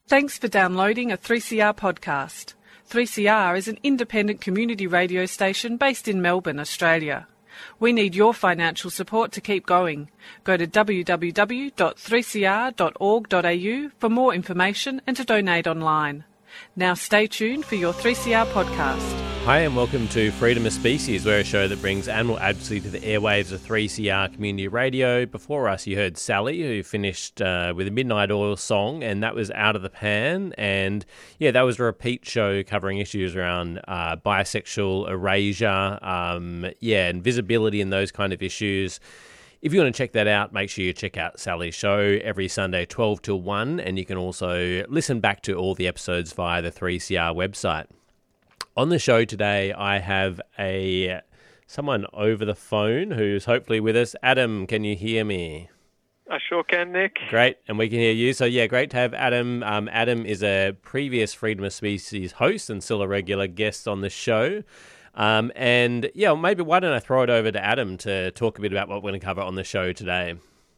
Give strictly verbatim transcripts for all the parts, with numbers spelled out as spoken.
Thanks for downloading a three C R podcast. three C R is an independent community radio station based in Melbourne, Australia. We need your financial support to keep going. Go to w w w dot three c r dot org dot a u for more information and to donate online. Now stay tuned for your three C R podcast. Hi and welcome to Freedom of Species. We're a show that brings animal advocacy to the airwaves of three C R Community Radio. Before us you heard Sally, who finished uh, with a Midnight Oil song, and that was Out of the Pan. And yeah, that was a repeat show covering issues around uh, bisexual erasure, um, yeah, and visibility and those kind of issues. If you want to check that out, make sure you check out Sally's show every Sunday, twelve till one, and you can also listen back to all the episodes via the three C R website. On the show today, I have a someone over the phone who's hopefully with us. Adam, can you hear me? I sure can, Nick. Great, and we can hear you. So yeah, great to have Adam. Um, Adam is a previous Freedom of Species host and still a regular guest on the show. Um, and yeah, maybe why don't I throw it over to Adam to talk a bit about what we're going to cover on the show today.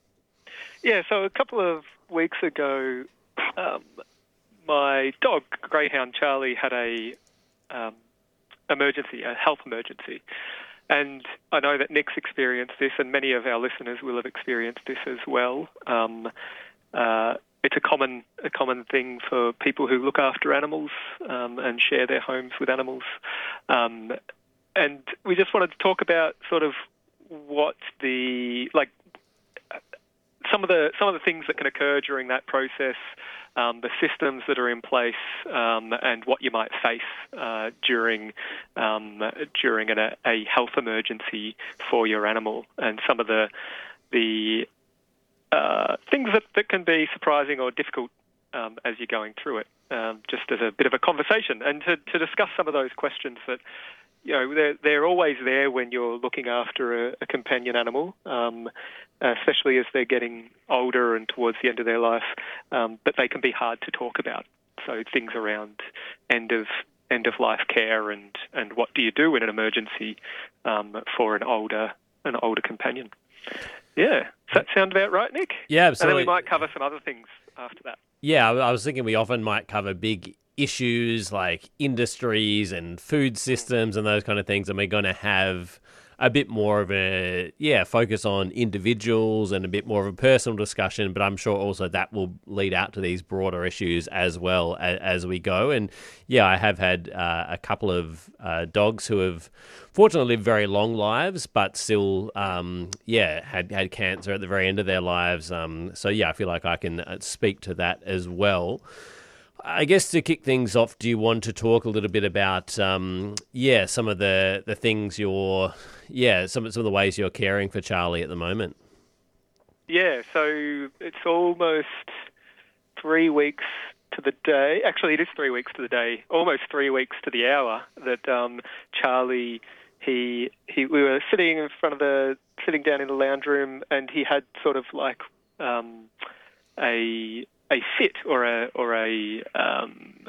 Yeah, so a couple of weeks ago, um, my dog, Greyhound Charlie, had a um, emergency, a health emergency. And I know that Nick's experienced this, and many of our listeners will have experienced this as well. Um, uh, it's a common a common thing for people who look after animals um, and share their homes with animals. Um, and we just wanted to talk about sort of what the like some of the some of the things that can occur during that process, um, the systems that are in place, um, and what you might face uh, during um, during an, a health emergency for your animal, and some of the the uh, things that, that can be surprising or difficult um, as you're going through it. Um, just as a bit of a conversation, and to, to discuss some of those questions that, you know, they're, they're always there when you're looking after a, a companion animal, um, especially as they're getting older and towards the end of their life, um, but they can be hard to talk about. So things around end of end of life care and, and what do you do in an emergency um, for an older an older companion. Yeah, does that sound about right, Nick? Yeah, absolutely. And then we might cover some other things after that. Yeah, I was thinking we often might cover big issues like industries and food systems and those kind of things, and we're going to have a bit more of a, yeah, focus on individuals and a bit more of a personal discussion, but I'm sure also that will lead out to these broader issues as well as, as we go. And yeah, I have had uh, a couple of uh, dogs who have fortunately lived very long lives, but still, um, yeah, had, had cancer at the very end of their lives. Um, so yeah, I feel like I can speak to that as well. I guess to kick things off, do you want to talk a little bit about, um, yeah, some of the, the things you're, yeah, some, some of the ways you're caring for Charlie at the moment? Yeah, so it's almost three weeks to the day. Actually, it is three weeks to the day, almost three weeks to the hour that um, Charlie, he, he, we were sitting in front of the, sitting down in the lounge room, and he had sort of like um, a... a fit or a or a, um,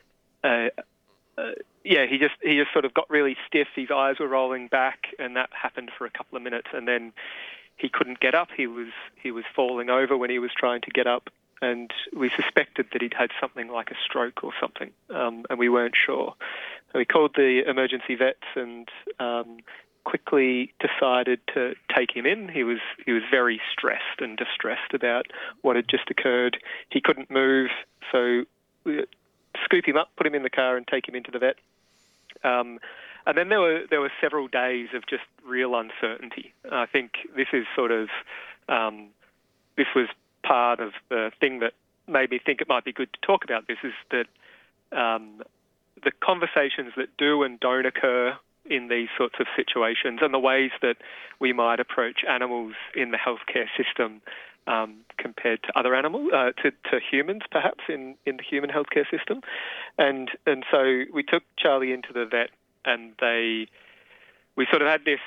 a, a yeah he just he just sort of got really stiff. His eyes were rolling back, and that happened for a couple of minutes, and then he couldn't get up. He was he was falling over when he was trying to get up, and we suspected that he'd had something like a stroke or something, um, and we weren't sure. So we called the emergency vets and um, quickly decided to take him in. He was he was very stressed and distressed about what had just occurred. He couldn't move, so we scoop him up, put him in the car, and take him into the vet. Um, and then there were there were several days of just real uncertainty. I think this is sort of um, this was part of the thing that made me think it might be good to talk about this. Is that um, the conversations that do and don't occur in these sorts of situations, and the ways that we might approach animals in the healthcare system um, compared to other animals, uh, to, to humans perhaps in, in the human healthcare system. And and so we took Charlie into the vet, and they we sort of had this,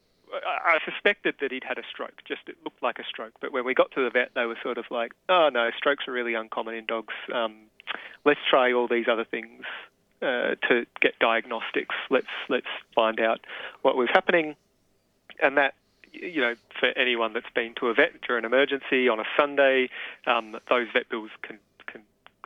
I suspected that he'd had a stroke, just it looked like a stroke, but when we got to the vet they were sort of like, oh no, strokes are really uncommon in dogs, um, let's try all these other things Uh, to get diagnostics. Let's let's find out what was happening, and that, you know, for anyone that's been to a vet during an emergency on a Sunday, um, those vet bills can can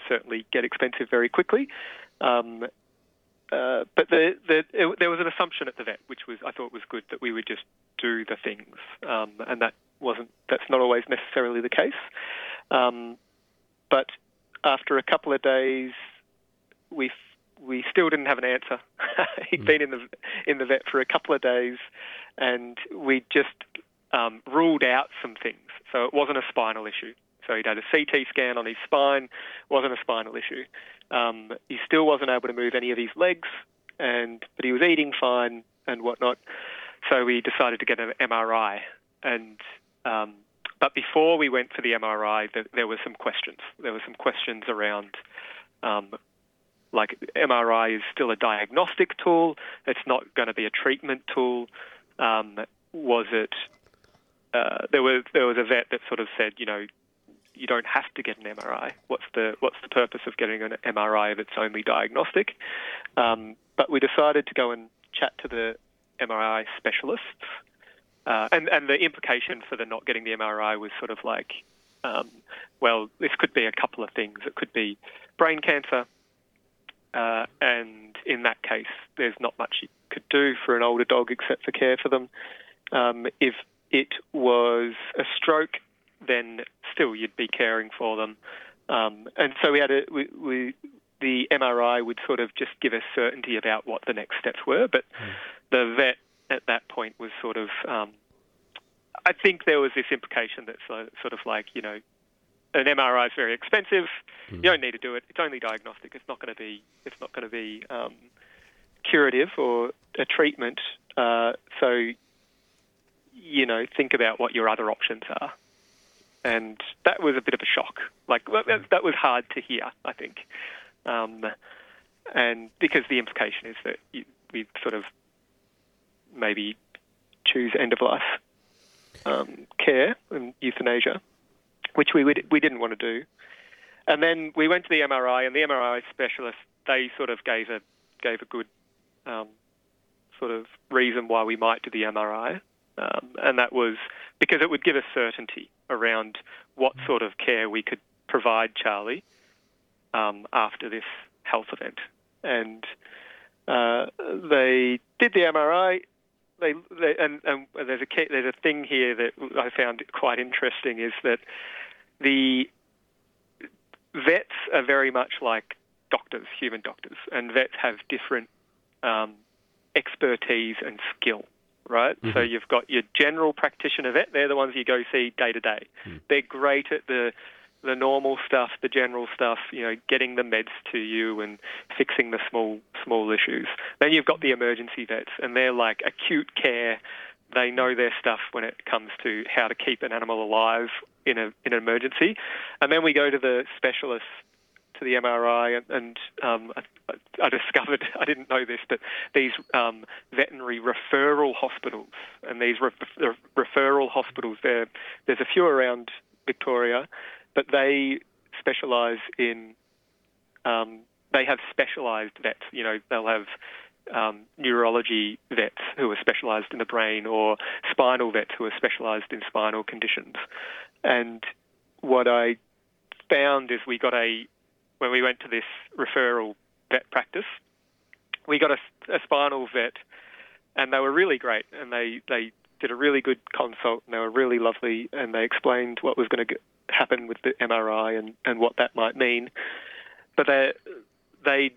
certainly get expensive very quickly. Um, uh, but the, the, it, there was an assumption at the vet, which was I thought was good, that we would just do the things, um, and that wasn't. That's not always necessarily the case. Um, but after a couple of days, we we still didn't have an answer. He'd mm. been in the in the vet for a couple of days, and we just um, ruled out some things. So it wasn't a spinal issue. So he'd had a C T scan on his spine, wasn't a spinal issue. Um, he still wasn't able to move any of his legs, and but he was eating fine and whatnot. So we decided to get an M R I. And um, but before we went for the M R I, th- there were some questions. There were some questions around, um, like M R I is still a diagnostic tool. It's not going to be a treatment tool. Um, was it? Uh, there was there was a vet that sort of said, you know, you don't have to get an M R I. What's the what's the purpose of getting an M R I if it's only diagnostic? Um, but we decided to go and chat to the M R I specialists, uh, and and the implication for the not getting the M R I was sort of like, um, well, this could be a couple of things. It could be brain cancer, uh, and in that case, there's not much you could do for an older dog except for care for them. Um, if it was a stroke, then still you'd be caring for them. Um, and so we had a, we, we, the M R I would sort of just give us certainty about what the next steps were. But mm. the vet at that point was sort of, um, I think there was this implication that so, sort of like, you know, an M R I is very expensive. Mm. You don't need to do it. It's only diagnostic. It's not going to be, it's not going to be um, curative or a treatment. Uh, so, you know, think about what your other options are. And that was a bit of a shock. Like, that, that was hard to hear, I think. Um, and because the implication is that you, we sort of maybe choose end-of-life um, care and euthanasia, which we would, we didn't want to do. And then we went to the M R I, and the M R I specialist, they sort of gave a gave a good um, sort of reason why we might do the M R I. Um, and that was because it would give us certainty around what sort of care we could provide Charlie um, after this health event. And uh, they did the M R I. They, they and, and there's a there's a thing here that I found quite interesting, is that the vets are very much like doctors, human doctors, and vets have different um, expertise and skill. Right, mm-hmm. So you've got your general practitioner vet. They're the ones you go see day to day. They're great at the the normal stuff, the general stuff. You know, getting the meds to you and fixing the small small issues. Then you've got the emergency vets, and they're like acute care. They know their stuff when it comes to how to keep an animal alive in a in an emergency. And then we go to the specialists, to the M R I, and, and um, I, I discovered, I didn't know this, but these um, veterinary referral hospitals, and these re- referral hospitals, there, there's a few around Victoria, but they specialise in, um, they have specialised vets. You know, they'll have um, neurology vets who are specialised in the brain, or spinal vets who are specialised in spinal conditions. And what I found is we got a when we went to this referral vet practice, we got a, a spinal vet, and they were really great, and they, they did a really good consult, and they were really lovely, and they explained what was going to happen with the M R I and, and what that might mean. But they, they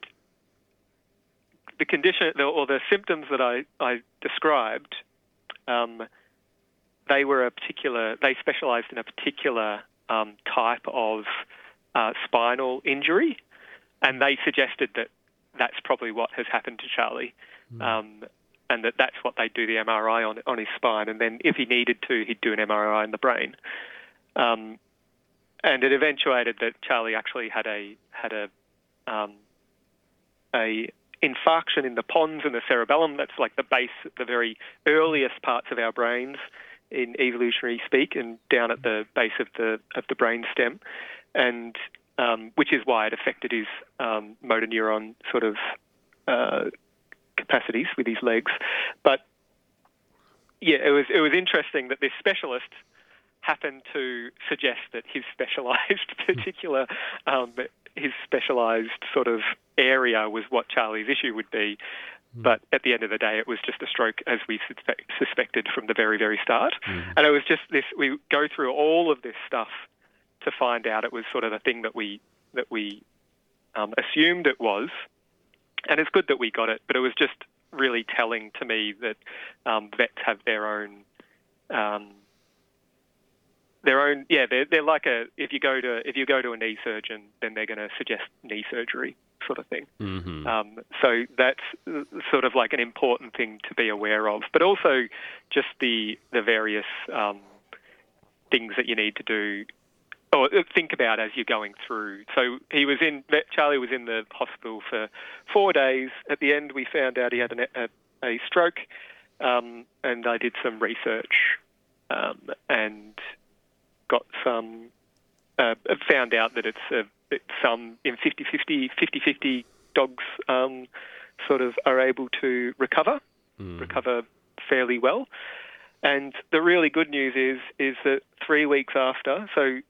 the condition or the symptoms that I, I described, um, they were a particular, they specialised in a particular um, type of Uh, spinal injury, and they suggested that that's probably what has happened to Charlie, mm. um, and that that's what they do the M R I on on his spine, and then if he needed to, he'd do an M R I in the brain. Um, and it eventuated that Charlie actually had a had a um, a infarction in the pons and the cerebellum. That's like the base, the very earliest parts of our brains in evolutionary speak, and down at the base of the of the brain stem. And um, which is why it affected his um, motor neuron sort of uh, capacities with his legs. But yeah, it was it was interesting that this specialist happened to suggest that his specialised particular um, his specialised sort of area was what Charlie's issue would be. Mm. But at the end of the day, it was just a stroke, as we suspe- suspected from the very, very start. Mm. And it was just this, we go through all of this stuff to find out it was sort of the thing that we, that we um, assumed it was. And it's good that we got it, but it was just really telling to me that um, vets have their own, um, their own, yeah, they're, they're like a, if you go to, if you go to a knee surgeon, then they're going to suggest knee surgery sort of thing. Mm-hmm. Um, so that's sort of like an important thing to be aware of, but also just the, the various um, things that you need to do or think about as you're going through. So he was in, Charlie was in the hospital for four days. At the end, we found out he had an, a, a stroke, um, and I did some research um, and got some, uh, found out that it's, uh, it's some in fifty-fifty, fifty-fifty dogs um, sort of are able to recover, mm. recover fairly well. And the really good news is is that three weeks after, so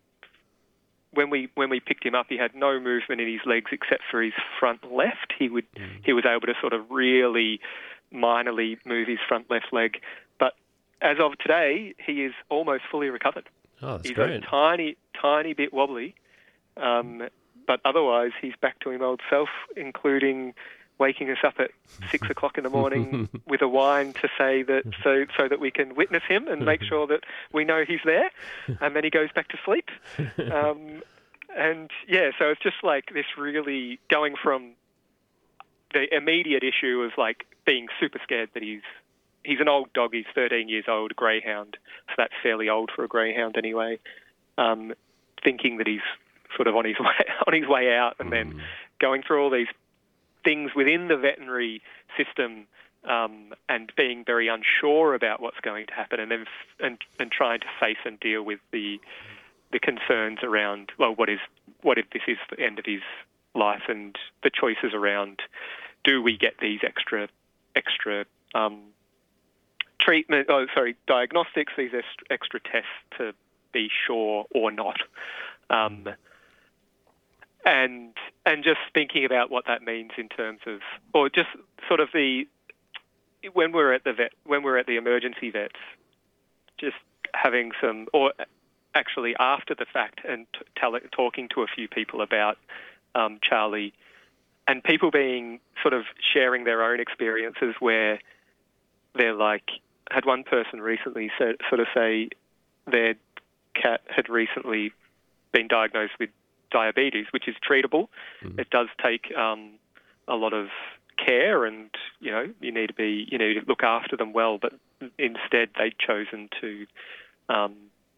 when we when we picked him up, he had no movement in his legs except for his front left. He would mm. he was able to sort of really minorly move his front left leg. But as of today, he is almost fully recovered. Oh, that's he's great. a tiny, tiny bit wobbly, um, but otherwise he's back to his old self, including waking us up at six o'clock in the morning with a whine to say that so so that we can witness him and make sure that we know he's there, and then he goes back to sleep. Um, and yeah, so it's just like this really going from the immediate issue of like being super scared that he's he's an old dog, he's thirteen years old, greyhound, so that's fairly old for a greyhound anyway. Um, thinking that he's sort of on his way on his way out, and then going through all these things within the veterinary system, um, and being very unsure about what's going to happen, and then f- and and trying to face and deal with the the concerns around, well, what is what if this is the end of his life, and the choices around, do we get these extra extra um, treatment? Oh, sorry, diagnostics, these extra tests to be sure or not. Um, And and just thinking about what that means in terms of, or just sort of the, when we're at the vet, when we're at the emergency vets, just having some, or actually after the fact, and t- tell, talking to a few people about um, Charlie, and people being sort of sharing their own experiences where they're like, had one person recently said, sort of say their cat had recently been diagnosed with diabetes, which is treatable. Mm. It does take um, a lot of care, and you know you need to be you need to look after them well. But instead, they'd chosen to um,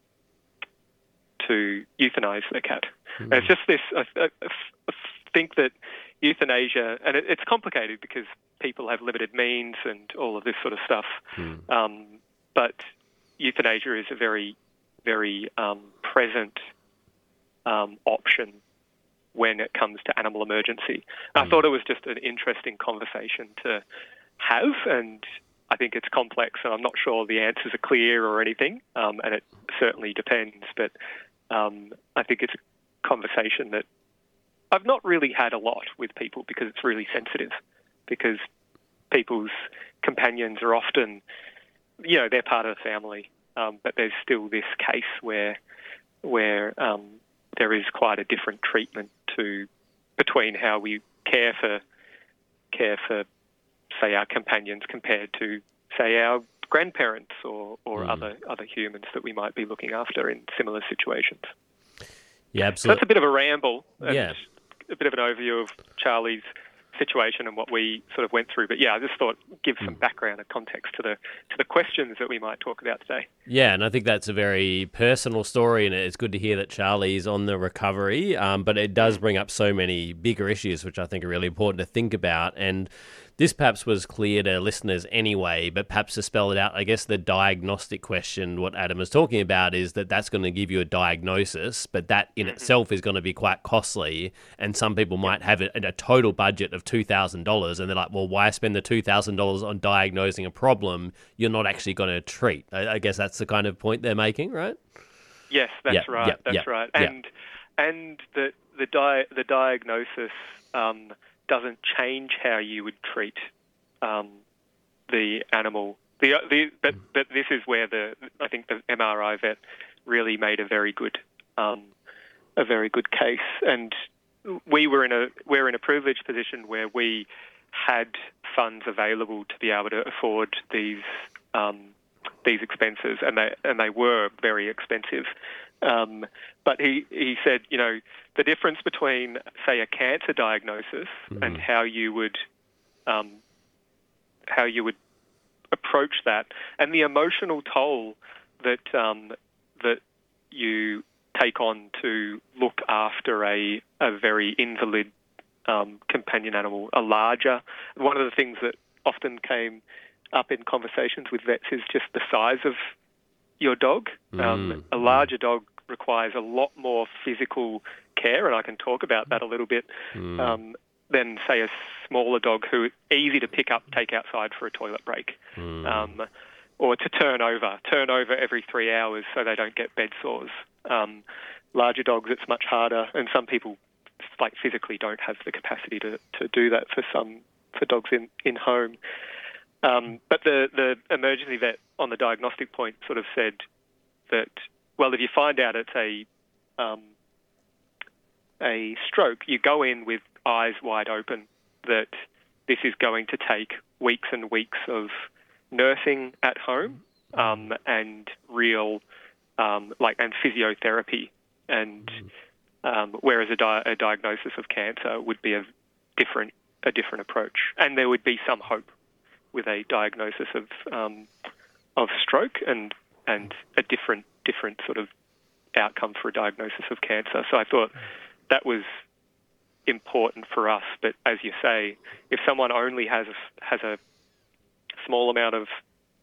to euthanize their cat. Mm. And it's just this. I, I, I think that euthanasia, and it, it's complicated because people have limited means and all of this sort of stuff. Mm. Um, but euthanasia is a very, very um, present Um, option when it comes to animal emergency. Mm. I thought it was just an interesting conversation to have, and I think it's complex, and I'm not sure the answers are clear or anything, um, and it certainly depends, but um, I think it's a conversation that I've not really had a lot with people because it's really sensitive, because people's companions are often, you know, they're part of the family, um, but there's still this case where where um, there is quite a different treatment to between how we care for care for, say, our companions compared to, say, our grandparents or, or mm. other other humans that we might be looking after in similar situations. Yeah, absolutely. So that's a bit of a ramble and yeah. a bit of an overview of Charlie's situation and what we sort of went through. But yeah, I just thought give some background and context to the to the questions that we might talk about today. Yeah, and I think that's a very personal story, and it's good to hear that Charlie's on the recovery, um, but it does bring up so many bigger issues, which I think are really important to think about. And this perhaps was clear to listeners anyway, but perhaps to spell it out, I guess the diagnostic question, what Adam was talking about, is that that's going to give you a diagnosis, but that in mm-hmm. itself is going to be quite costly, and some people might have a, a total budget of two thousand dollars, and they're like, well, why spend the two thousand dollars on diagnosing a problem you're not actually going to treat? I, I guess that's the kind of point they're making, right? Yes, that's yeah, right, yeah, that's yeah, right. yeah. And and the the di- the diagnosis um, doesn't change how you would treat um, the animal. The, the but but this is where the I think the M R I vet really made a very good um, a very good case, and we were in a we're in a privileged position where we had funds available to be able to afford these um, these expenses, and they and they were very expensive. Um, but he, he said, you know, the difference between, say, a cancer diagnosis mm-hmm. and how you would um, how you would approach that, and the emotional toll that um, that you take on to look after a a very invalid um, companion animal, a larger. One of the things that often came up in conversations with vets is just the size of your dog. Mm. Um, a larger dog requires a lot more physical care, and I can talk about that a little bit, mm. um, than, say, a smaller dog who is easy to pick up, take outside for a toilet break, mm. um, or to turn over, turn over every three hours so they don't get bed sores. Um, larger dogs, it's much harder, and some people like physically don't have the capacity to, to do that for some for dogs in, in home. Um, but the, the emergency vet on the diagnostic point sort of said that, well, if you find out it's a um, a stroke, you go in with eyes wide open that this is going to take weeks and weeks of nursing at home um, and real um, like and physiotherapy, and um, whereas a, di- a diagnosis of cancer would be a different a different approach, and there would be some hope with a diagnosis of um, of stroke and and a different different sort of outcome for a diagnosis of cancer. So I thought that was important for us. But as you say, if someone only has a, has a small amount of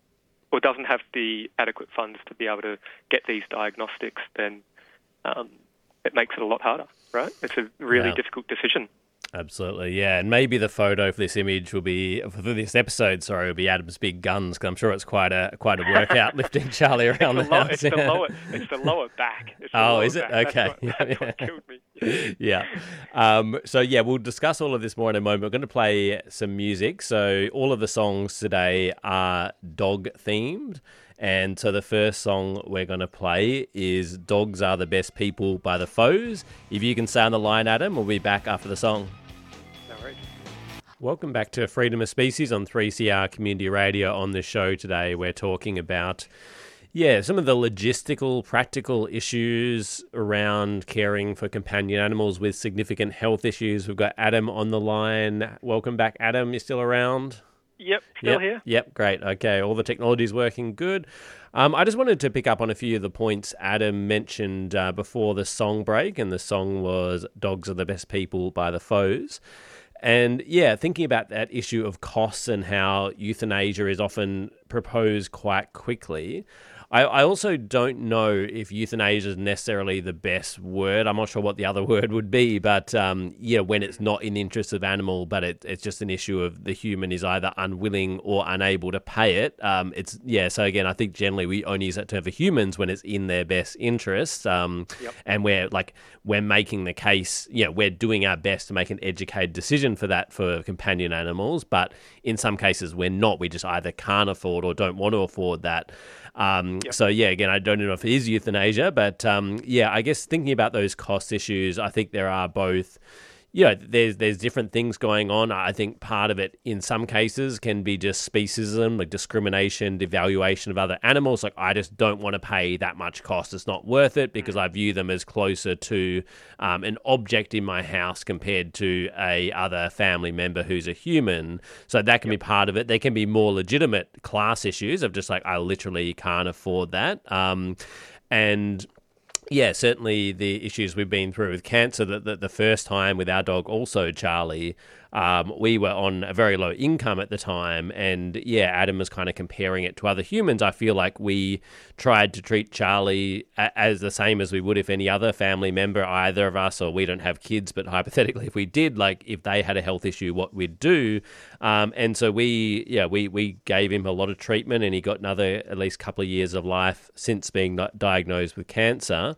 or doesn't have the adequate funds to be able to get these diagnostics, then um, it makes it a lot harder, right? It's a really yeah. difficult decision. Absolutely, yeah. And maybe the photo for this image will be, for this episode, sorry, will be Adam's big guns, because I'm sure it's quite a quite a workout lifting Charlie around the, the low, house. It's, the lower, it's the lower back. It's the oh, lower is it? Back. Okay. That's, what, that's what killed me. yeah. Um, so, yeah, we'll discuss all of this more in a moment. We're going to play some music. So all of the songs today are dog-themed. And so the first song we're going to play is Dogs Are the Best People by The Foes. If you can stay on the line, Adam, we'll be back after the song. No worries. Welcome back to Freedom of Species on three C R Community Radio. On the show today, we're talking about, yeah, some of the logistical, practical issues around caring for companion animals with significant health issues. We've got Adam on the line. Welcome back, Adam. You still around? Yep, still yep, here. Yep, great. Okay, all the technology's working good. Um, I just wanted to pick up on a few of the points Adam mentioned uh, before the song break, and the song was Dogs Are the Best People by The Foes. And yeah, thinking about that issue of costs and how euthanasia is often proposed quite quickly, I, I also don't know if euthanasia is necessarily the best word. I'm not sure what the other word would be, but um, yeah, when it's not in the interest of animal, but it, it's just an issue of the human is either unwilling or unable to pay it. Um, it's yeah. So again, I think generally we only use that term for humans when it's in their best interest, um, yep. and we're like we're making the case. Yeah, we're doing our best to make an educated decision for that for companion animals, but in some cases we're not. We just either can't afford or don't want to afford that. Um, yep. So, yeah, again, I don't know if it is euthanasia, but, um, yeah, I guess thinking about those cost issues, I think there are both, you know, there's, there's different things going on. I think part of it in some cases can be just speciesism, like discrimination, devaluation of other animals. Like, I just don't want to pay that much cost. It's not worth it because I view them as closer to um, an object in my house compared to a other family member who's a human. So that can yep. be part of it. There can be more legitimate class issues of just like, I literally can't afford that. Um, and... Yeah, certainly the issues we've been through with cancer, the, the, the first time with our dog also, Charlie, um, we were on a very low income at the time. And yeah, Adam was kind of comparing it to other humans. I feel like we tried to treat Charlie a, as the same as we would if any other family member, either of us, or we don't have kids, but hypothetically, if we did, like if they had a health issue, what we'd do. Um, and so we, yeah, we, we gave him a lot of treatment, and he got another at least couple of years of life since being diagnosed with cancer.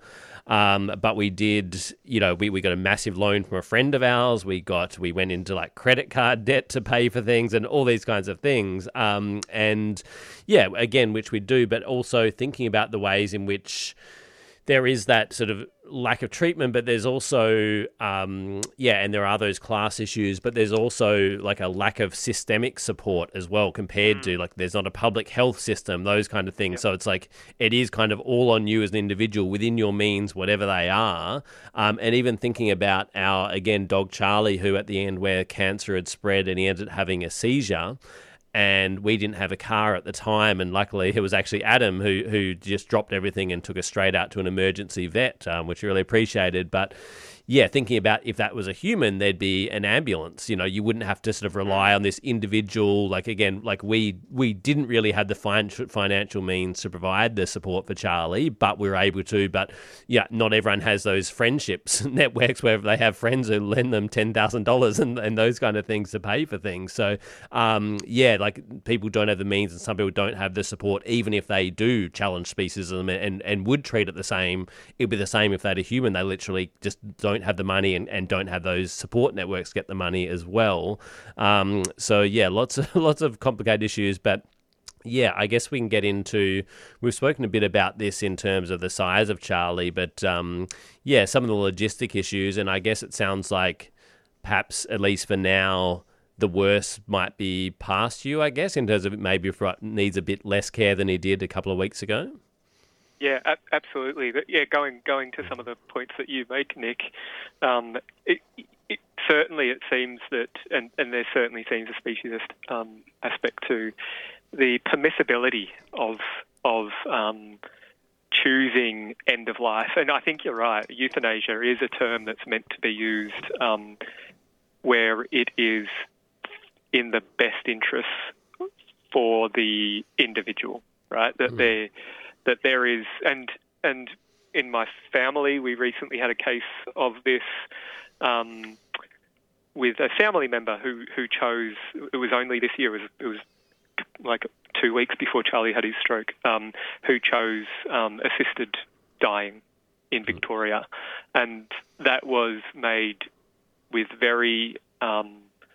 Um, but we did, you know, we, we got a massive loan from a friend of ours. We got, we went into like credit card debt to pay for things and all these kinds of things. Um, and yeah, again, which we do, but also thinking about the ways in which there is that sort of lack of treatment, but there's also, um, yeah, and there are those class issues, but there's also like a lack of systemic support as well compared mm. to like there's not a public health system, those kind of things. Yep. So it's like it is kind of all on you as an individual within your means, whatever they are. Um, and even thinking about our, again, dog Charlie, who at the end where cancer had spread and he ended up having a seizure. And we didn't have a car at the time, and luckily it was actually Adam who who just dropped everything and took us straight out to an emergency vet, um, which we really appreciated. But yeah, thinking about if that was a human, there'd be an ambulance. You know, you wouldn't have to sort of rely on this individual. Like again, like we we didn't really have the fin- financial means to provide the support for Charlie, but we were able to. But yeah, not everyone has those friendships networks where they have friends who lend them ten thousand dollars and and those kind of things to pay for things. So um, yeah, like people don't have the means, and some people don't have the support, even if they do challenge speciesism and and would treat it the same. It'd be the same if they had a human. They literally just don't have the money and, and don't have those support networks get the money as well. Um, so yeah, lots of lots of complicated issues, but yeah, I guess we can get into, we've spoken a bit about this in terms of the size of Charlie, but um, yeah, some of the logistic issues, and I guess it sounds like perhaps, at least for now, the worst might be past you, I guess, in terms of maybe if it needs a bit less care than he did a couple of weeks ago. Yeah, absolutely. But yeah, going going to some of the points that you make, Nick, um, it, it, certainly it seems that, and, and there certainly seems a speciesist um, aspect to the permissibility of of um, choosing end of life. And I think you're right. Euthanasia is a term that's meant to be used um, where it is in the best interests for the individual, right? That mm. they're that there is, and and in my family, we recently had a case of this um, with a family member who, who chose, it was only this year, it was, it was like two weeks before Charlie had his stroke, um, who chose um, assisted dying in Victoria. And that was made with very, um,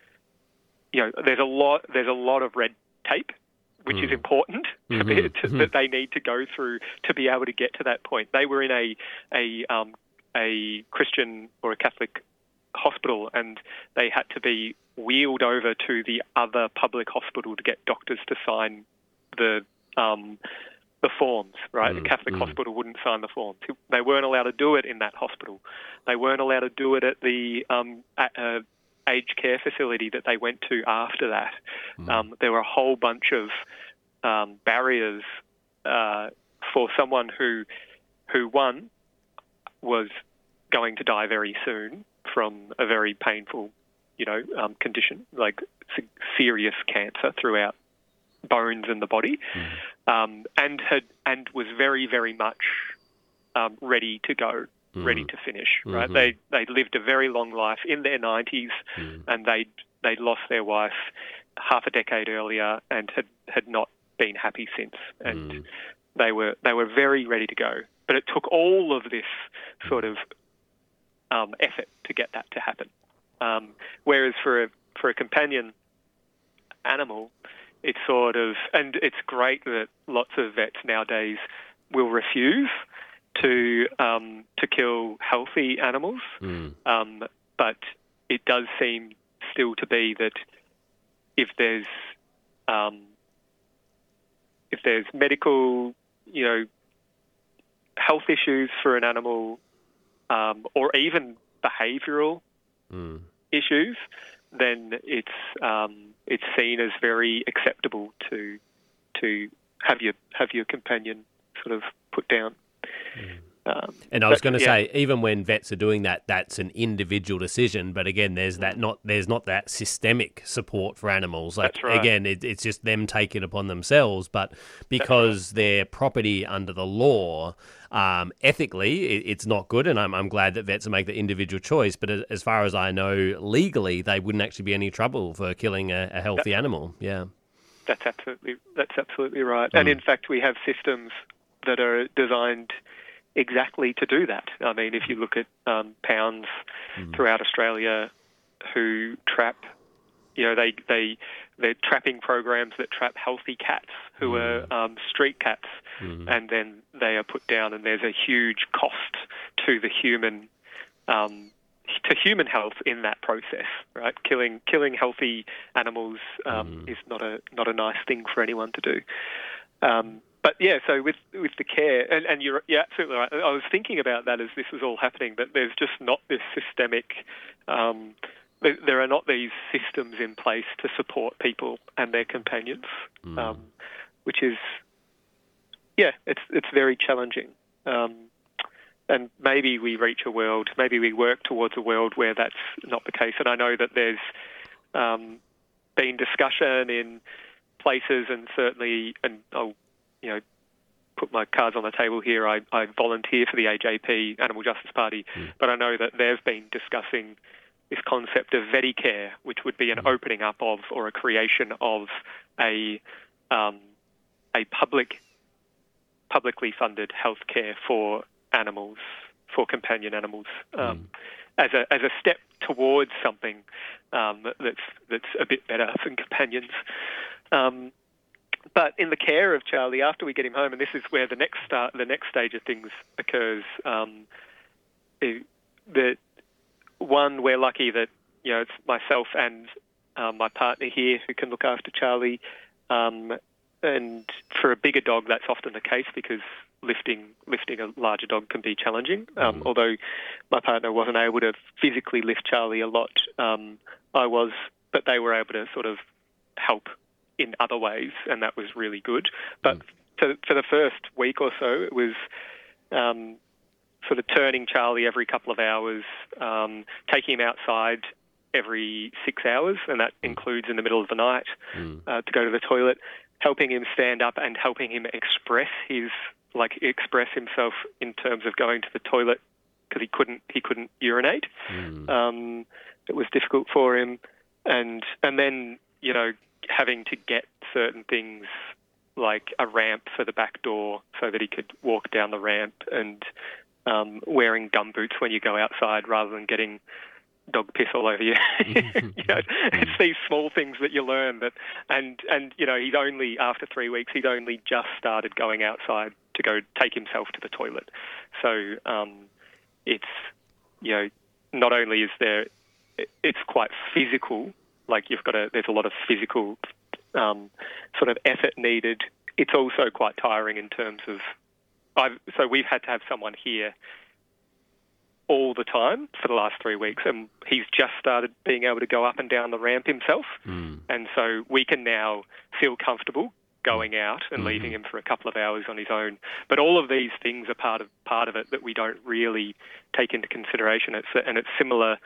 you know, there's a lot, there's a lot of red tape, which mm. is important mm-hmm. to be, to, mm-hmm. that they need to go through to be able to get to that point. They were in a a um, a Christian or a Catholic hospital, and they had to be wheeled over to the other public hospital to get doctors to sign the um, the forms. Right, mm. the Catholic mm. hospital wouldn't sign the forms. They weren't allowed to do it in that hospital. They weren't allowed to do it at the um, at, uh, aged care facility that they went to after that. Mm. Um, there were a whole bunch of um, barriers uh, for someone who, who one, was going to die very soon from a very painful, you know, um, condition, like serious cancer throughout bones in the body, mm. um, and had and was very, very much um, ready to go. Ready to finish, right? Mm-hmm. They they lived a very long life in their nineties, mm. and they they'd lost their wife half a decade earlier and had, had not been happy since. And mm. they were they were very ready to go. But it took all of this sort of um, effort to get that to happen. Um, whereas for a for a companion animal, it's sort of, and it's great that lots of vets nowadays will refuse to um, to kill healthy animals, mm. um, but it does seem still to be that if there's um, if there's medical, you know, health issues for an animal, um, or even behavioural mm. issues, then it's um, it's seen as very acceptable to to have your have your companion sort of put down. Um, and I was going to yeah. say, even when vets are doing that, that's an individual decision. But again, there's that not there's not that systemic support for animals. Like, that's right. Again, it, it's just them taking it upon themselves. But because right. they're property under the law, um, ethically, it, it's not good. And I'm I'm glad that vets make the individual choice. But as, as far as I know, legally, they wouldn't actually be any trouble for killing a, a healthy that, animal. Yeah, that's absolutely that's absolutely right. Mm. And in fact, we have systems that are designed exactly to do that. I mean, if you look at um, pounds mm. throughout Australia who trap, you know, they, they, they're trapping programs that trap healthy cats who mm. are um, street cats, mm. and then they are put down, and there's a huge cost to the human um, to human health in that process, right? Killing killing healthy animals um, mm. is not a not a nice thing for anyone to do. Um, but yeah, so with with the care, and, and you're yeah, absolutely right. I was thinking about that as this was all happening, that there's just not this systemic. Um, there, there are not these systems in place to support people and their companions, mm. um, which is yeah, it's it's very challenging. Um, And maybe we reach a world, maybe we work towards a world where that's not the case. And I know that there's um, been discussion in places, and certainly, and I'll, you know, put my cards on the table here. I, I volunteer for the A J P, Animal Justice Party, mm. but I know that they've been discussing this concept of Vedicare, which would be an mm. opening up of or a creation of a um, a public, publicly funded healthcare for animals, for companion animals, um, mm. as a as a step towards something um, that's that's a bit better for companions. Um, but in the care of Charlie, after we get him home, and this is where the next start, the next stage of things occurs. Um, it, the one, we're lucky that you know it's myself and um, my partner here who can look after Charlie. Um, and for a bigger dog, that's often the case because lifting lifting a larger dog can be challenging. Um, mm. Although my partner wasn't able to physically lift Charlie a lot, um, I was, but they were able to sort of help in other ways, and that was really good. But mm. for, for the first week or so, it was um, sort of turning Charlie every couple of hours, um, taking him outside every six hours, and that mm. includes in the middle of the night mm. uh, to go to the toilet, helping him stand up and helping him express his like express himself in terms of going to the toilet because he couldn't he couldn't urinate. Mm. Um, it was difficult for him, and and then you know having to get certain things like a ramp for the back door so that he could walk down the ramp, and um, wearing gumboots when you go outside rather than getting dog piss all over you. you know, it's these small things that you learn that, and and you know he's only after three weeks he'd only just started going outside to go take himself to the toilet. So um, it's you know not only is there it's quite physical, like you've got to there's a lot of physical um, sort of effort needed. It's also quite tiring in terms of I've so we've had to have someone here all the time for the last three weeks, and he's just started being able to go up and down the ramp himself, mm. and so we can now feel comfortable going out and mm-hmm. leaving him for a couple of hours on his own. But all of these things are part of part of it that we don't really take into consideration. It's and it's similar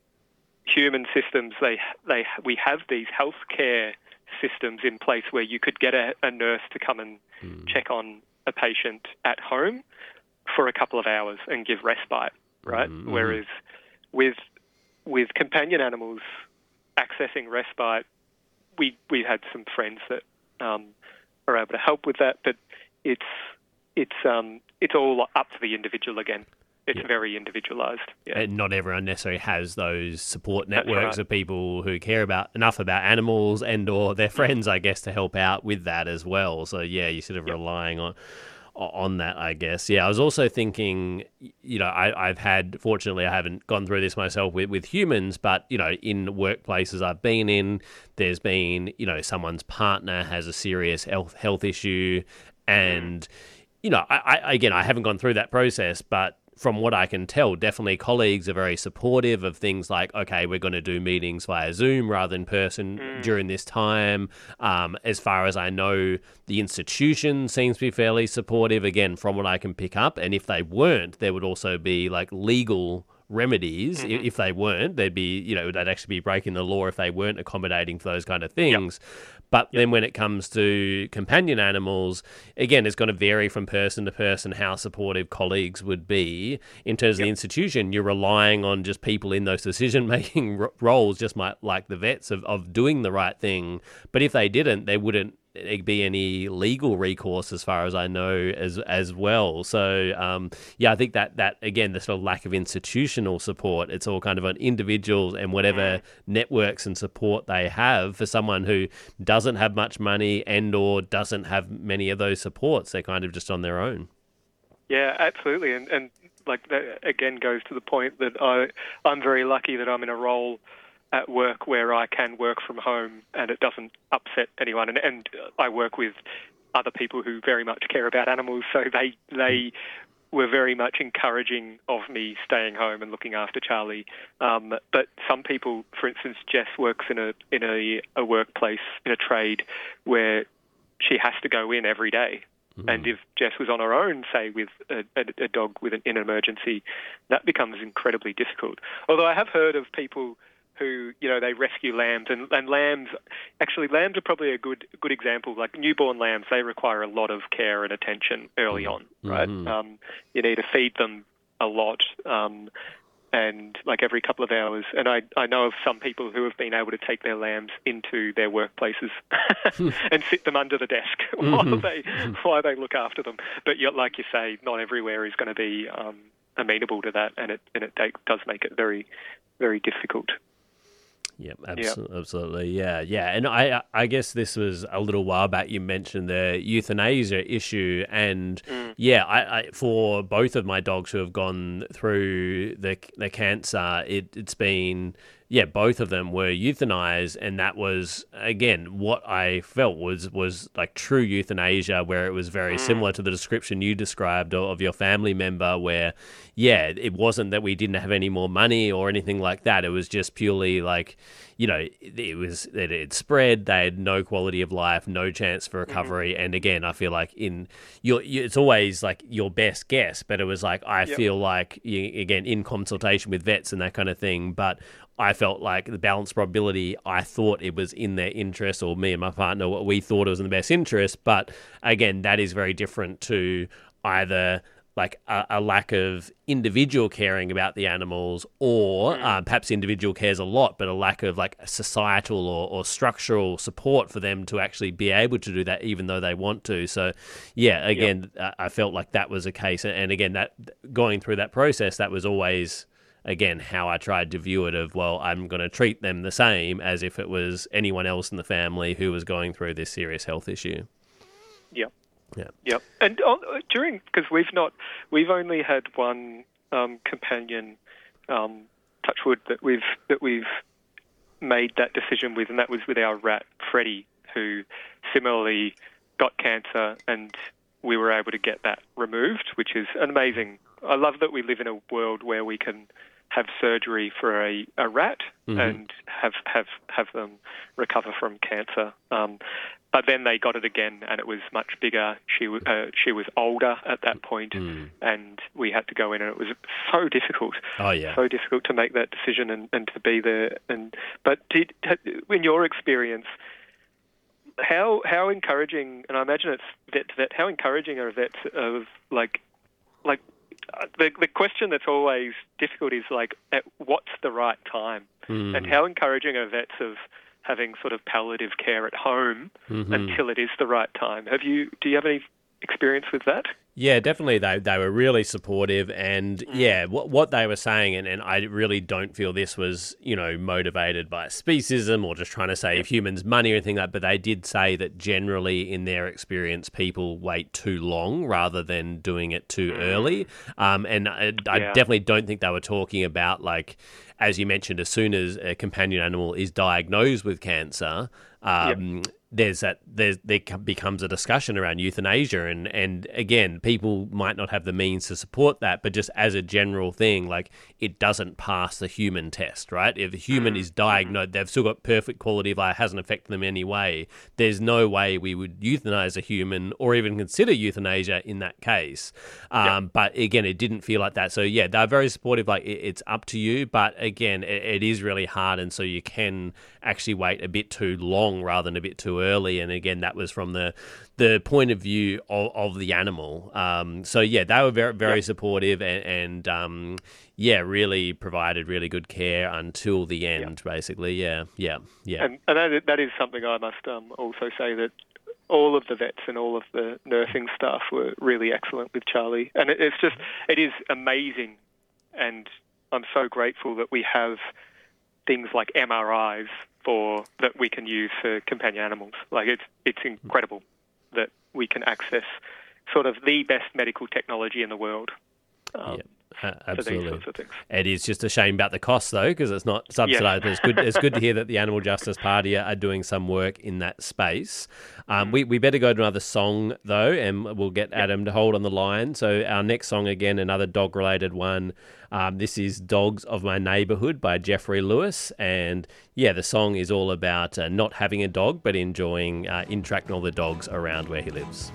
human systems. They they we have these healthcare systems in place where you could get a, a nurse to come and mm. check on a patient at home for a couple of hours and give respite. Right. Mm-hmm. Whereas with with companion animals accessing respite, we we had some friends that um, are able to help with that, but it's it's um, it's all up to the individual again. It's yeah. very individualised. Yeah. And not everyone necessarily has those support networks right. of people who care about enough about animals and or their friends, I guess, to help out with that as well. So yeah, you're sort of yep. relying on. on that, I guess. Yeah, I was also thinking, you know, I, I've had, fortunately, I haven't gone through this myself with, with humans, but, you know, in workplaces I've been in, there's been, you know, someone's partner has a serious health, health issue. And, you know, I, I again, I haven't gone through that process, but from what I can tell, definitely colleagues are very supportive of things like, okay, we're going to do meetings via Zoom rather than person mm. during this time. Um, as far as I know, the institution seems to be fairly supportive, again, from what I can pick up. And if they weren't, there would also be like legal remedies. Mm-hmm. If they weren't, there'd be, you know, they'd actually be breaking the law if they weren't accommodating for those kind of things. Yep. But yep. then when it comes to companion animals, again, it's going to vary from person to person how supportive colleagues would be. In terms yep. of the institution, you're relying on just people in those decision-making r- roles, just might, like the vets, of, of doing the right thing. But if they didn't, they wouldn't be any legal recourse as far as I know as as well. So um, yeah, I think that that again, the sort of lack of institutional support, it's all kind of on individuals and whatever networks and support they have. For someone who doesn't have much money and or doesn't have many of those supports, they're kind of just on their own. Yeah, absolutely. And, and like that again goes to the point that I, I'm very lucky that I'm in a role at work where I can work from home and it doesn't upset anyone. And, and I work with other people who very much care about animals, so they they were very much encouraging of me staying home and looking after Charlie. Um, but some people, for instance, Jess works in a in a, a workplace, in a trade, where she has to go in every day. Mm. And if Jess was on her own, say, with a, a, a dog with an, in an emergency, that becomes incredibly difficult. Although I have heard of people who, you know, they rescue lambs, and, and lambs, actually lambs are probably a good good example. Like newborn lambs, they require a lot of care and attention early on, right? Mm-hmm. Um, you need to feed them a lot, um, and like every couple of hours. And I, I know of some people who have been able to take their lambs into their workplaces and sit them under the desk mm-hmm. while they while they look after them. But like you say, not everywhere is going to be um, amenable to that, and it and it does make it very, very difficult. Yeah, absolutely, yep. absolutely, yeah, yeah. And I, I guess this was a little while back. You mentioned the euthanasia issue, and mm. yeah, I, I, for both of my dogs who have gone through the the cancer, it, it's been. Yeah, both of them were euthanized, and that was, again, what I felt was was like true euthanasia, where it was very mm. similar to the description you described of, of your family member, where, yeah, it wasn't that we didn't have any more money or anything like that. It was just purely like, you know, it, it was it had spread. They had no quality of life, no chance for recovery. Mm-hmm. And again, I feel like in your, you, it's always like your best guess, but it was like I yep. feel like you, again in consultation with vets and that kind of thing, but. I felt like the balanced probability, I thought it was in their interest, or me and my partner, what we thought it was in the best interest. But again, that is very different to either like a, a lack of individual caring about the animals, or mm. uh, perhaps individual cares a lot, but a lack of like societal or, or structural support for them to actually be able to do that, even though they want to. So, yeah, again, yep. I felt like that was a case. And again, that going through that process, that was always... Again, how I tried to view it of, well, I'm going to treat them the same as if it was anyone else in the family who was going through this serious health issue. Yep. Yeah. Yep. And on, during, because we've not, we've only had one um, companion, um, Touchwood, that we've that we've made that decision with, and that was with our rat, Freddie, who similarly got cancer, and we were able to get that removed, which is amazing. I love that we live in a world where we can have surgery for a, a rat mm-hmm. and have, have have them recover from cancer. Um, but then they got it again, and it was much bigger. She uh, she was older at that point, mm. and we had to go in, and it was so difficult. Oh yeah, so difficult to make that decision and, and to be there. And but did in your experience, how how encouraging? And I imagine it's vet to vet. How encouraging are vets of like like. The the question that's always difficult is like, at what's the right time? Mm. And how encouraging are vets of having sort of palliative care at home mm-hmm. until it is the right time? Have you? Do you have any experience with that? Yeah, definitely. They they were really supportive, and mm. yeah, what what they were saying, and, and I really don't feel this was, you know, motivated by speciesism or just trying to save humans money or anything like that, but they did say that generally in their experience, people wait too long rather than doing it too mm. early. Um, and I, I yeah. definitely don't think they were talking about, like, as you mentioned, as soon as a companion animal is diagnosed with cancer, um, yep. there's that there's, there becomes a discussion around euthanasia, and, and again, people might not have the means to support that, but just as a general thing, like, it doesn't pass the human test, right? If a human mm. is diagnosed, they've still got perfect quality of life, hasn't affected them in any way, there's no way we would euthanize a human or even consider euthanasia in that case. Um, yep. But again, it didn't feel like that. So yeah, they're very supportive, like, it, it's up to you, but again, it, it is really hard, and so you can actually wait a bit too long rather than a bit too early. And again, that was from the the point of view of, of the animal. Um, so yeah, they were very very yep. supportive, and, and um, yeah, really provided really good care until the end. Yep. Basically, yeah, yeah, yeah. And, and that, that is something I must um, also say, that all of the vets and all of the nursing staff were really excellent with Charlie. And it, it's just, it is amazing. And I'm so grateful that we have things like M R Is for that we can use for companion animals. Like it's it's incredible that we can access sort of the best medical technology in the world. Um, yeah. Uh, absolutely. For these sorts of things. It is just a shame about the cost, though, because it's not subsidised. Yeah. But it's good. It's good to hear that the Animal Justice Party are doing some work in that space. Um, Mm. we we better go to another song though, and we'll get Adam to hold on the line. So our next song, again, another dog-related one. Um, this is "Dogs of My Neighborhood" by Jeffrey Lewis, and yeah, the song is all about uh, not having a dog, but enjoying uh, interacting with all the dogs around where he lives.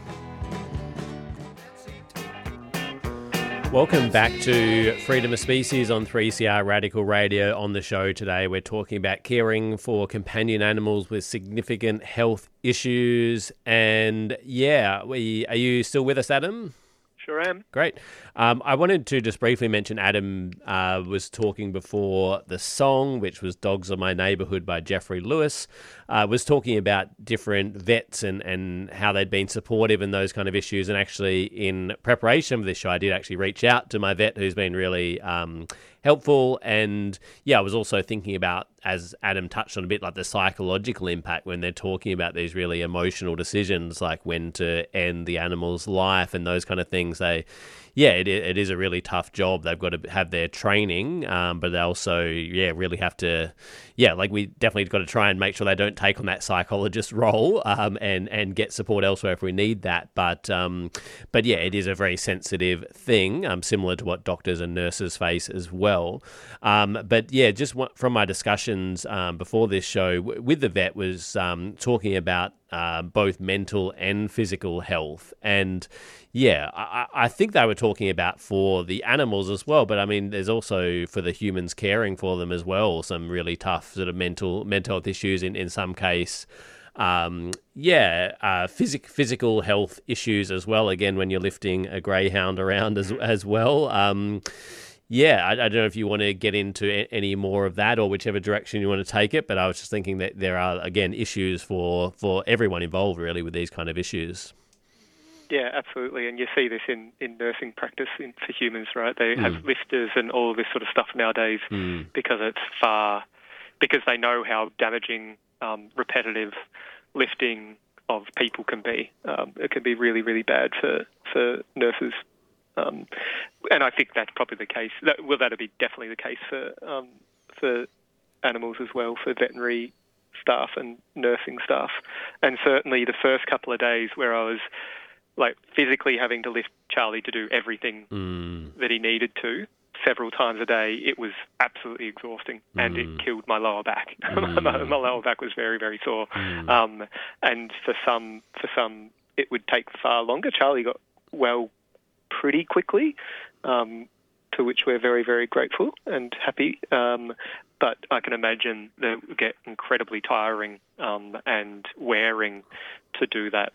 Welcome back to Freedom of Species on three C R Radical Radio. On the show today, we're talking about caring for companion animals with significant health issues. And yeah, we are you still with us, Adam? Sure am. Great. Um, I wanted to just briefly mention Adam uh, was talking before the song, which was Dogs of My Neighborhood by Jeffrey Lewis, uh, was talking about different vets and, and how they'd been supportive in those kind of issues. And actually, in preparation for this show, I did actually reach out to my vet who's been really um, helpful. And yeah, I was also thinking about, as Adam touched on a bit, like the psychological impact when they're talking about these really emotional decisions, like when to end the animal's life and those kind of things. They, yeah, it, it is a really tough job. They've got to have their training, um, but they also, yeah, really have to, yeah, like we definitely got to try and make sure they don't take on that psychologist role um, and and get support elsewhere if we need that. But um, but yeah, it is a very sensitive thing, um, similar to what doctors and nurses face as well. Um, but yeah, just from my discussions um, before this show w- with the vet was um, talking about uh, both mental and physical health. And yeah, I, I think they were talking about for the animals as well, but I mean, there's also for the humans caring for them as well, some really tough sort of mental mental health issues in, in some case. Um, yeah, uh, physic, physical health issues as well, again, when you're lifting a greyhound around as, as well. Um, yeah, I, I don't know if you want to get into a, any more of that or whichever direction you want to take it, but I was just thinking that there are, again, issues for, for everyone involved, really, with these kind of issues. Yeah, absolutely. And you see this in, in nursing practice in, for humans, right? They have Mm. lifters and all of this sort of stuff nowadays Mm. because it's far, because they know how damaging um, repetitive lifting of people can be. Um, it can be really, really bad for, for nurses. Um, and I think that's probably the case. That, well, that'll be definitely the case for um, for animals as well, for veterinary staff and nursing staff. And certainly the first couple of days where I was like physically having to lift Charlie to do everything Mm. that he needed to several times a day, it was absolutely exhausting, and Mm. it killed my lower back. Mm. my, my lower back was very, very sore. Mm. Um, and for some, for some, it would take far longer. Charlie got well pretty quickly, um, to which we're very, very grateful and happy. Um, but I can imagine that it would get incredibly tiring um, and wearing to do that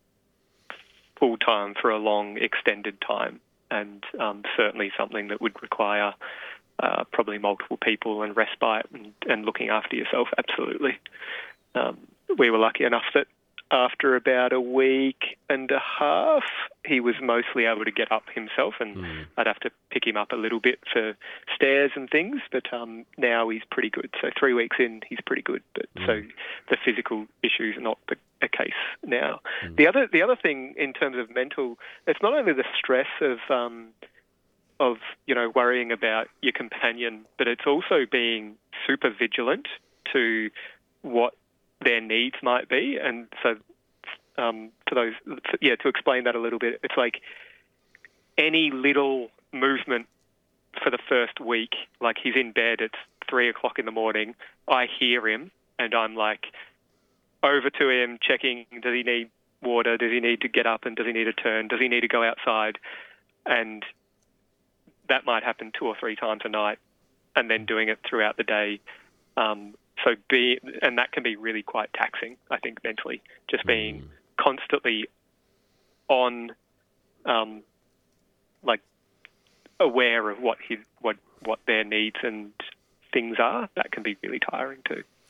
full time for a long, extended time, and um, certainly something that would require uh, probably multiple people and respite and, and looking after yourself. Absolutely. Um, we were lucky enough that after about a week and a half, he was mostly able to get up himself, and mm. I'd have to pick him up a little bit for stairs and things, but um, now he's pretty good. So three weeks in, he's pretty good. But mm. so the physical issues are not the a case now. Mm. The other the other thing in terms of mental, it's not only the stress of um, of you know worrying about your companion, but it's also being super vigilant to what their needs might be. And so um, to those, yeah, to explain that a little bit, it's like any little movement for the first week, like he's in bed, it's three o'clock in the morning, I hear him and I'm like over to him, checking, does he need water, does he need to get up and does he need to turn, does he need to go outside? And that might happen two or three times a night, and then doing it throughout the day. Um, so be, and that can be really quite taxing, I think, mentally, just being mm. constantly on, um, like, aware of what his, what what their needs and things are. That can be really tiring too.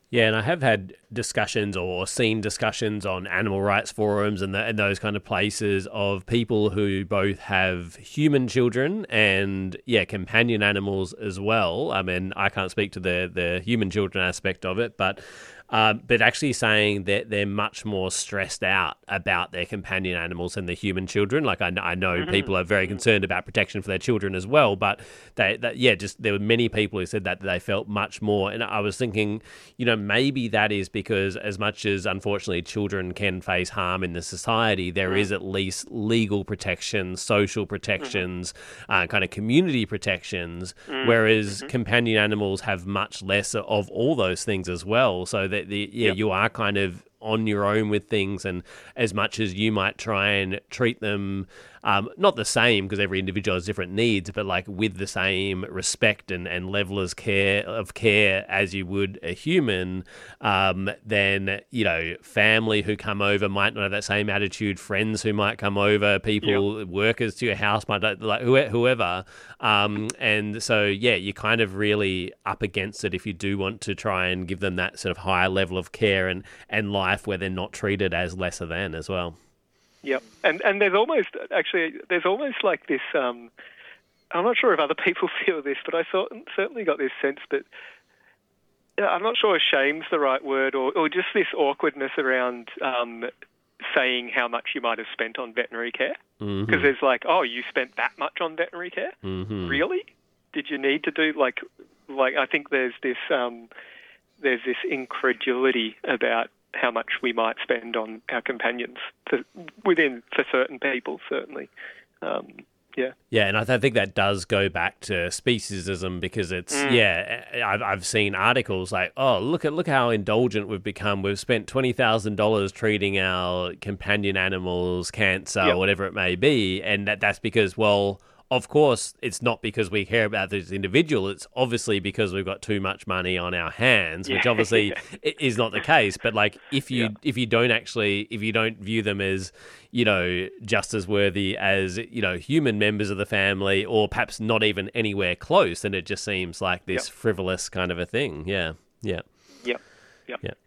Yeah, and I have had discussions or seen discussions on animal rights forums and, the, and those kind of places of people who both have human children and, yeah, companion animals as well. I mean, I can't speak to the, the human children aspect of it, but um, but actually saying that they're much more stressed out about their companion animals than the human children. Like, I, I know mm-hmm. people are very concerned about protection for their children as well, but they, that, yeah, just there were many people who said that they felt much more. And I was thinking, you know, maybe that is because as much as, unfortunately, children can face harm in the society, there mm-hmm. is at least legal protections, social protections, mm-hmm. uh, kind of community protections, mm-hmm. whereas mm-hmm. companion animals have much less of all those things as well. So that the yeah, yep. you are kind of on your own with things, and as much as you might try and treat them um, not the same, because every individual has different needs, but like with the same respect and, and level as care of care as you would a human, um, then, you know, family who come over might not have that same attitude, friends who might come over, people, yep. workers to your house might, like whoever. Um, and so, yeah, you're kind of really up against it if you do want to try and give them that sort of higher level of care and, and life where they're not treated as lesser than as well. Yep, and and there's almost actually there's almost like this. Um, I'm not sure if other people feel this, but I thought, certainly got this sense that I'm not sure shame's the right word, or, or just this awkwardness around um, saying how much you might have spent on veterinary care, because mm-hmm. there's like, oh, you spent that much on veterinary care, mm-hmm. really? Did you need to do like like I think there's this um, there's this incredulity about how much we might spend on our companions for, within for certain people, certainly. Um, yeah. Yeah, and I, th- I think that does go back to speciesism, because it's, mm. yeah, I've, I've seen articles like, oh, look at look how indulgent we've become. We've spent twenty thousand dollars treating our companion animals cancer, yep. or whatever it may be, and that that's because, well, of course, it's not because we care about this individual. It's obviously because we've got too much money on our hands, yeah. which obviously yeah. is not the case. But like, if you yeah. if you don't actually, if you don't view them as, you know, just as worthy as, you know, human members of the family, or perhaps not even anywhere close, then it just seems like this yep. frivolous kind of a thing. Yeah, yeah, yep, yep, yeah.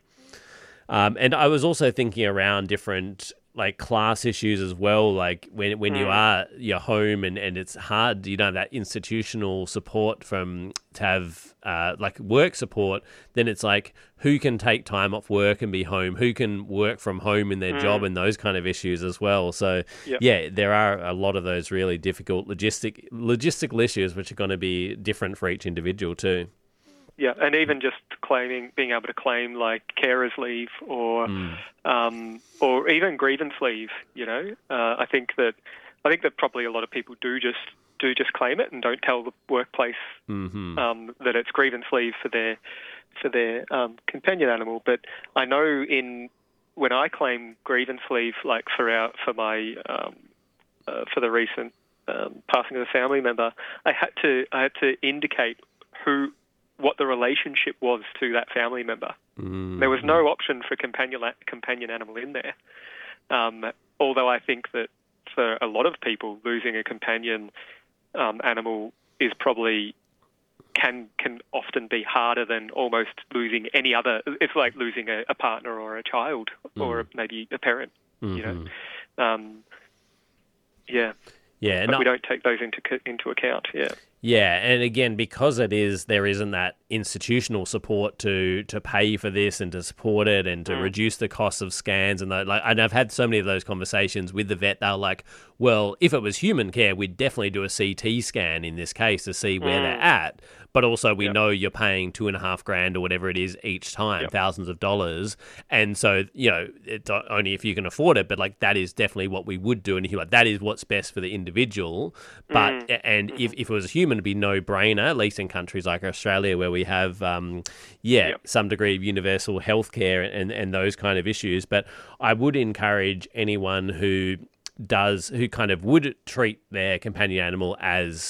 Um, and I was also thinking around different, like, class issues as well, like when when mm. you are you're home and, and it's hard, you know, that institutional support from to have uh, like work support, then it's like, who can take time off work and be home, who can work from home in their mm. job, and those kind of issues as well. So yep. yeah, there are a lot of those really difficult logistic logistical issues which are going to be different for each individual too. Yeah, and even just claiming, being able to claim like carers leave or mm. um, or even grievance leave. You know, uh, I think that I think that probably a lot of people do just do just claim it and don't tell the workplace mm-hmm. um, that it's grievance leave for their for their um, companion animal. But I know in when I claim grievance leave, like for our for my um, uh, for the recent um, passing of a family member, I had to I had to indicate who. what the relationship was to that family member. Mm-hmm. There was no option for companion companion animal in there. Um, although I think that for a lot of people, losing a companion um, animal is probably can can often be harder than almost losing any other. It's like losing a, a partner or a child mm. or maybe a parent. Mm-hmm. You know, um, yeah, yeah. But no- we don't take those into into account. Yeah. Yeah, and again, because it is, there isn't that institutional support to to pay for this and to support it and to mm. reduce the cost of scans and the, like. And I've had so many of those conversations with the vet. They're like, "Well, if it was human care, we'd definitely do a C T scan in this case to see where mm. they're at." But also, we yep. know you're paying two and a half grand or whatever it is each time, yep. thousands of dollars. And so, you know, it's only if you can afford it. But like, that is definitely what we would do. And you're like, that is what's best for the individual. But mm. and mm-hmm. if, if it was a human, it'd be no brainer. At least in countries like Australia, where we have, um, yeah, yep. some degree of universal healthcare and and those kind of issues. But I would encourage anyone who does, who kind of would treat their companion animal as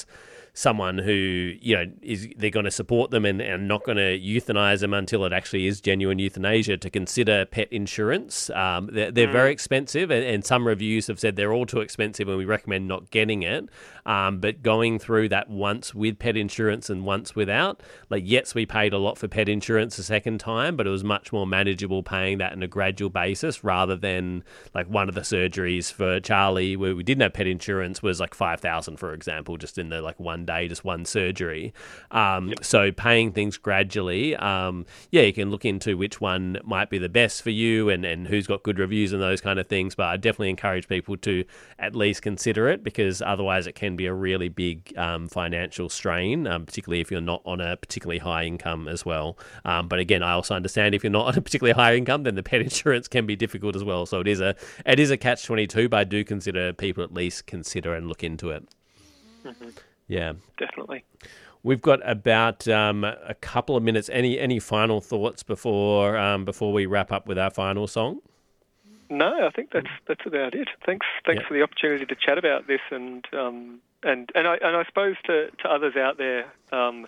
someone who, you know, is they're going to support them and, and not going to euthanize them until it actually is genuine euthanasia, to consider pet insurance. Um, they're they're mm. very expensive, and, and some reviews have said they're all too expensive and we recommend not getting it. Um, but going through that once with pet insurance and once without, like, yes, we paid a lot for pet insurance the second time, but it was much more manageable paying that on a gradual basis rather than like one of the surgeries for Charlie where we didn't have pet insurance was like five thousand, for example, just in the like one day, just one surgery. Um, yep. So paying things gradually, um, yeah, you can look into which one might be the best for you and, and who's got good reviews and those kind of things. But I definitely encourage people to at least consider it, because otherwise it can be a really big um, financial strain, um, particularly if you're not on a particularly high income as well. Um, but again, I also understand if you're not on a particularly high income, then the pet insurance can be difficult as well. So it is a it is a catch twenty-two, but I do consider people at least consider and look into it. Mm-hmm. Yeah, definitely. We've got about um, a couple of minutes. Any any final thoughts before um, before we wrap up with our final song? No, I think that's that's about it. Thanks, thanks yeah. for the opportunity to chat about this, and um, and and I and I suppose to, to others out there, um,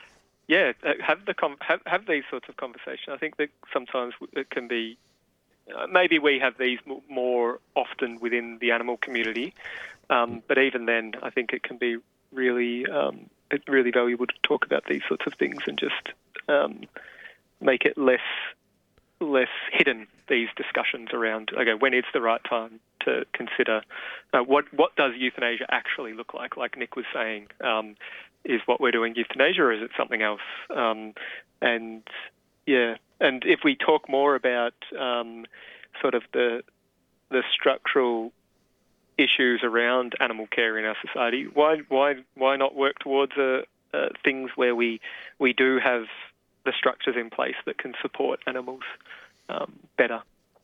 yeah, have the com- have have these sorts of conversations. I think that sometimes it can be uh, maybe we have these m- more often within the animal community, um, but even then, I think it can be really um, it's really valuable to talk about these sorts of things and just um, make it less. less hidden, these discussions around, okay, when is the right time to consider uh, what what does euthanasia actually look like? Like Nick was saying, um, is what we're doing euthanasia or is it something else? Um, and yeah, and if we talk more about um, sort of the the structural issues around animal care in our society, why why why not work towards uh, uh, things where we we do have the structures in place that can support animals um, better.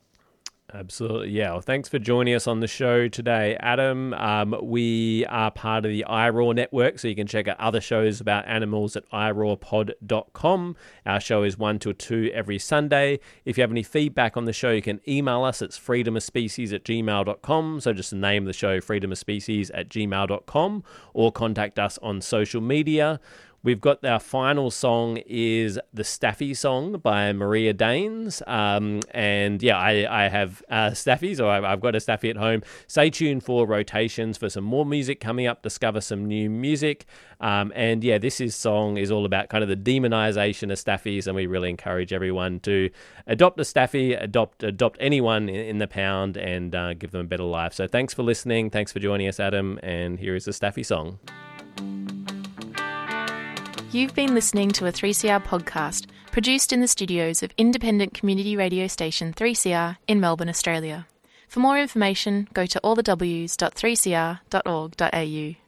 Absolutely, yeah. Well, thanks for joining us on the show today, Adam. Um, we are part of the I R A W network, so you can check out other shows about animals at i raw pod dot com. Our show is one to two every Sunday. If you have any feedback on the show, you can email us. It's freedom of species at gmail dot com. So just the name of the show, freedom of species at gmail dot com, or contact us on social media. We've got our final song is the Staffy song by Maria Danes. Um, and yeah, I, I have uh, Staffies, or I've, I've got a Staffy at home. Stay tuned for rotations for some more music coming up, discover some new music. Um, and yeah, this is song is all about kind of the demonization of Staffies, and we really encourage everyone to adopt a Staffy, adopt adopt anyone in, in the pound, and uh, give them a better life. So thanks for listening. Thanks for joining us, Adam. And here is the Staffy song. You've been listening to a three C R podcast produced in the studios of independent community radio station three C R in Melbourne, Australia. For more information, go to all the w s dot three c r dot org dot a u.